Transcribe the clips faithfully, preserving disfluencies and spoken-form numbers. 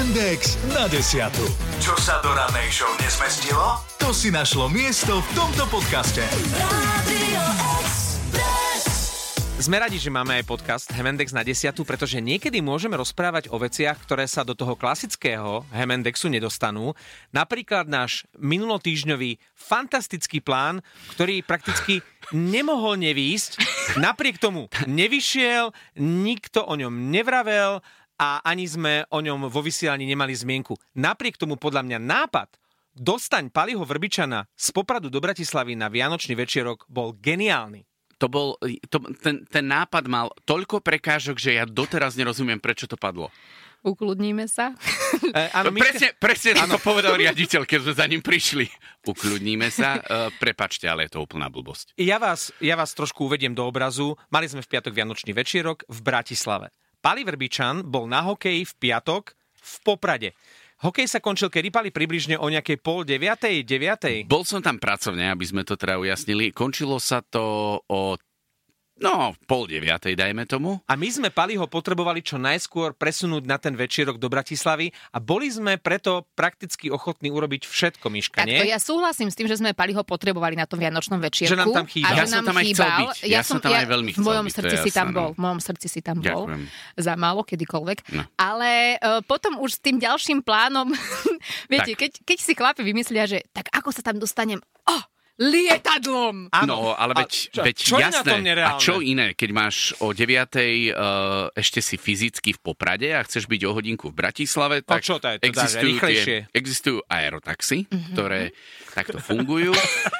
Hemendex na desiatu. Čo sa do rannej show nezmestilo? To si našlo miesto v tomto podcaste. Radio Express. Sme radi, že máme aj podcast Hemendex na desiatu, pretože niekedy môžeme rozprávať o veciach, ktoré sa do toho klasického Hemendexu nedostanú. Napríklad náš minulotýždňový fantastický plán, ktorý prakticky nemohol nevýsť. Napriek tomu nevyšiel, nikto o ňom nevravel a ani sme o ňom vo vysielaní nemali zmienku. Napriek tomu podľa mňa nápad dostaň Paliho Vrbičana z Popradu do Bratislavy na Vianočný večierok bol geniálny. To bol, to, ten, ten nápad mal toľko prekážok, že ja doteraz nerozumiem, prečo to padlo. Ukludníme sa. E, áno, presne, presne to povedal riaditeľ, keď sme za ním prišli. Ukludníme sa. E, prepačte, ale je to úplná blbosť. Ja vás, ja vás trošku uvediem do obrazu. Mali sme v piatok Vianočný večierok v Bratislave. Pali Vrbičan bol na hokeji v piatok v Poprade. Hokej sa končil, kedy, Pali, približne o nejakej pol deviatej, deviatej? Bol som tam pracovne, aby sme to teda ujasnili. Končilo sa to o no, pol deviatej, dajme tomu. A my sme Paliho potrebovali čo najskôr presunúť na ten večierok do Bratislavy a boli sme preto prakticky ochotní urobiť všetko, Miška, nie? Takto, ja súhlasím s tým, že sme Paliho potrebovali na tom Vianočnom večierku. Že nám tam chýbal. A Ja že som nám tam aj chcel chýbal. byť. Ja som tam aj veľmi chcel V mojom byť, to srdci je si tam jasné, bol. no. V mojom srdci si tam bol. Ďakujem. Za málo, kedykoľvek. No. Ale uh, potom už s tým ďalším plánom, viete, keď, keď si chlapi vymyslia, že tak ako sa tam dostanem? Oh, lietadlom! No, ale veď, čo, veď čo je na jasné. tom nereálne? A čo iné, keď máš o deviatej uh, ešte si fyzicky v Poprade a chceš byť o hodinku v Bratislave, tak čo to je? To existujú, rýchlejšie. tie, existujú aerotaxy, mm-hmm. ktoré takto fungujú.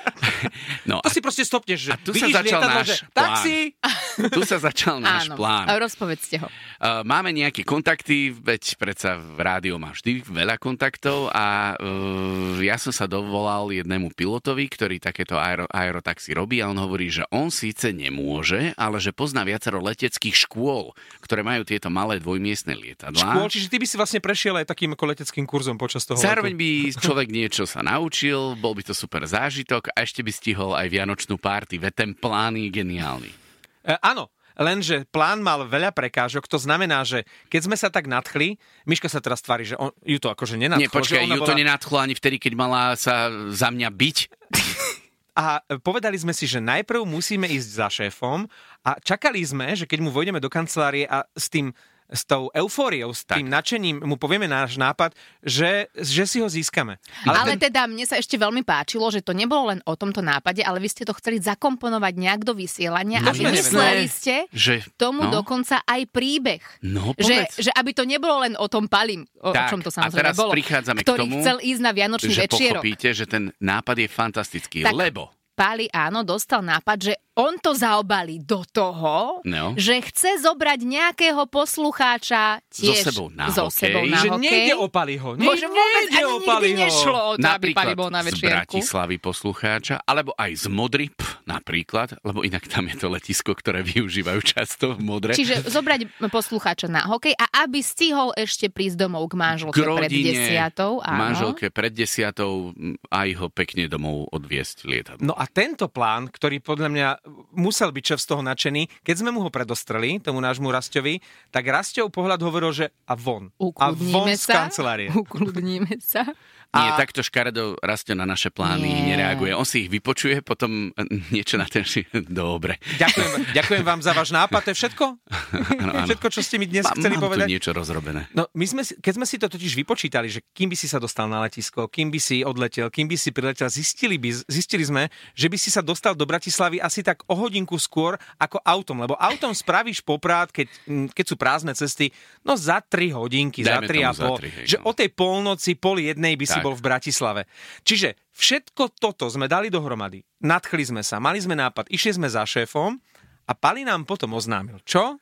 No, To si proste stopneš, že a tu vidíš sa začal lietadlo, náš že plán. taxi! Tu sa začal náš Áno, plán. rozpovedzte ho. Uh, máme nejaké kontakty, veď predsa v rádiu má vždy veľa kontaktov a uh, ja som sa dovolal jednému pilotovi, ktorý takéto aero, aerotaxi robí a on hovorí, že on síce nemôže, ale že pozná viacero leteckých škôl, ktoré majú tieto malé dvojmiestne lietadlá. Škôl, čiže ty by si vlastne prešiel aj takým ako leteckým kurzom počas toho Zároveň letu. by človek niečo sa naučil, bol by to super zážitok a ešte by stihol aj vianočnú párty, veď ten plán je geniálny. E, áno, lenže plán mal veľa prekážok, to znamená, že keď sme sa tak nadchli, Miška sa teraz tvári, že on, ju to akože nenadchlo. Nie, počkaj, že ona ju bola... to nenadchlo ani vtedy, keď mala sa za mňa byť. A povedali sme si, že najprv musíme ísť za šéfom a čakali sme, že keď mu vojdeme do kancelárie a s tým s tou eufóriou, s tým Tak. nadšením mu povieme náš nápad, že, že si ho získame. Ale, ale ten... teda mne sa ešte veľmi páčilo, že to nebolo len o tomto nápade, ale vy ste to chceli zakomponovať nejak do vysielania No, a vymysleli ne. ste Že, tomu no, dokonca aj príbeh. no Že, povedz. že aby to nebolo len o tom Palim, o, Tak, o čom to a samozrejme teraz bolo, prichádzame k ktorý tomu, chcel ísť na Vianočný že večierok. pochopíte, že ten nápad je fantastický, Tak. lebo Pali, áno, dostal nápad, že on to zaobalí do toho, No. že chce zobrať nejakého poslucháča tiež sebou na so hokej. sebou na že hokej. nejde o Paliho. Nie, Bože, vôbec nejde ani o nikdy Paliho. nešlo o to, aby napríklad Pali bol na z večierku. Bratislavy poslucháča, alebo aj z Modry, pf, napríklad, lebo inak tam je to letisko, ktoré využívajú často v Modre. Čiže zobrať poslucháča na hokej a aby stihol ešte prísť domov k manželke K pred rodine, desiatou. Áno. manželke pred desiatou aj ho pekne domov odviesť lietadlo. No a tento plán, ktorý podľa mňa musel byť šéf z toho nadšený, keď sme mu ho predostreli, tomu nášmu Rasťovi, tak Rasťov pohľad hovoril, že a von. A von Ukludníme z sa. kancelárie. Ukludníme sa. Nie, A- takto škaredo Rasťo na naše plány Nie. nereaguje. On si ich vypočuje, potom niečo na ten ši... Dobre. Ďakujem, ďakujem vám za váš nápad, to je všetko? Áno, áno. Všetko, čo ste mi dnes Má, chceli mám povedať? tu niečo rozrobené. No, my sme, si- keď sme si to totiž vypočítali, že kým by si sa dostal na letisko, kým by si odletel, kým by si priletel, zistili, by, zistili sme, že by si sa dostal do Bratislavy asi tak o hodinku skôr ako autom, lebo autom spravíš Poprad, keď, keď sú prázdne cesty, no za tri hodinky, Dajme za tri a tomu za pol. tri, hej, Že no. o tej polnoci, pol jednej by si Tak. bol v Bratislave. Čiže všetko toto sme dali dohromady. Nadchli sme sa, mali sme nápad, išli sme za šéfom a Pali nám potom oznámil. Čo?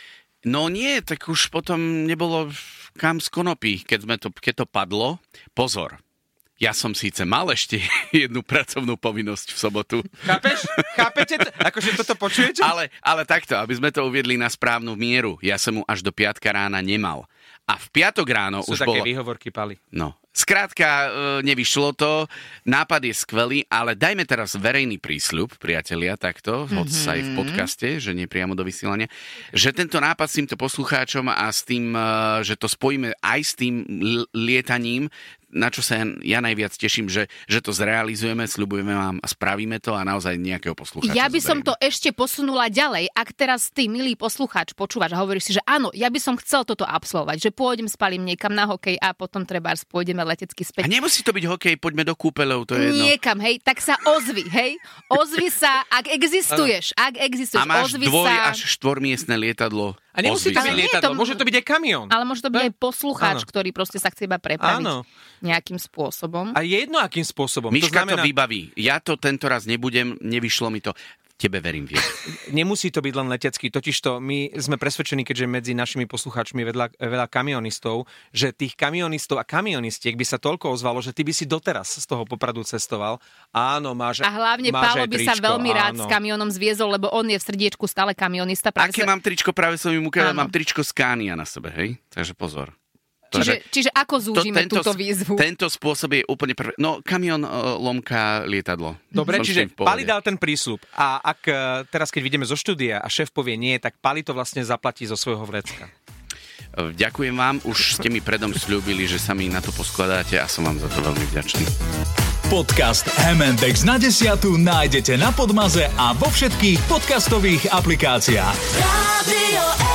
No nie, tak už potom nebolo kam z konopí, keď, sme to, keď to padlo. Pozor, ja som síce mal ešte jednu pracovnú povinnosť v sobotu, Chápeš? Chápete? To? Akože toto počujete? ale, ale takto, aby sme to uviedli na správnu mieru, ja som mu až do piatka rána nemal. a v piatok ráno Sú už také bolo... výhovorky, Pali. No, skrátka, e, nevyšlo to, nápad je skvelý, ale dajme teraz verejný prísľub, priatelia, takto, hoď Mhm. sa aj v podcaste, že nie priamo do vysielania, že tento nápad s týmto poslucháčom a s tým, e, že to spojíme aj s tým l- lietaním, na čo sa ja najviac teším, že, že to zrealizujeme, sľubujeme vám a spravíme to a naozaj nejakého poslucháča Ja by som zoberieme. to ešte posunula ďalej. Ak teraz ty, milý poslucháč, počúvaš a hovoríš si, že áno, ja by som chcel toto absolvovať, že pôjdem, spalím niekam na hokej a potom trebárs pôjdeme letecky A späť. nemusí to byť hokej, poďme do kúpeľov, to je jedno. Niekam, hej, tak sa ozvi, hej. Ozvi sa, ak existuješ, ak existuješ, A máš ozvi dvoj sa. až štvormiestne lietadlo. A nemusí Ozvi to sa. byť Ale nie je lietadlo, to- môže to byť aj kamión. Ale môže to byť Ne? aj poslucháč, Áno. ktorý proste sa chce iba prepraviť Áno. nejakým spôsobom. A je jedno, akým spôsobom. Miška to znamená, to vybaví. Ja to tento raz nebudem, nevyšlo mi to. Tebe verím, vieš. nemusí to byť len letecký. Totižto my sme presvedčení, keďže medzi našimi poslucháčmi je veľa, veľa kamionistov, že tých kamionistov a kamionistiek by sa toľko ozvalo, že ty by si doteraz z toho Popradu cestoval. Áno, máš A hlavne máš Pálo aj by sa tričko, veľmi rád áno. s kamionom zviezol, lebo on je v srdiečku stále kamionista. Práve Aké sa... mám tričko, práve som im ukázal, Áno. mám tričko Scania na sebe, hej? Takže pozor. Čiže, čiže ako zúžime tento, túto výzvu? Tento spôsob je úplne prvý. No, kamión uh, lomka lietadlo. Dobre, Som s čiže tým v pohode. Pali dal ten prísľub a ak e, teraz, keď vidíme zo štúdia a šéf povie nie, tak Pali to vlastne zaplatí zo svojho vrecka. Uh, Ďakujem vám, už ste mi predom sľúbili, že sa mi na to poskladáte a som vám za to veľmi vďačný. Podcast Hemendex na desiatu nájdete na Podmaze a vo všetkých podcastových aplikáciách. Radio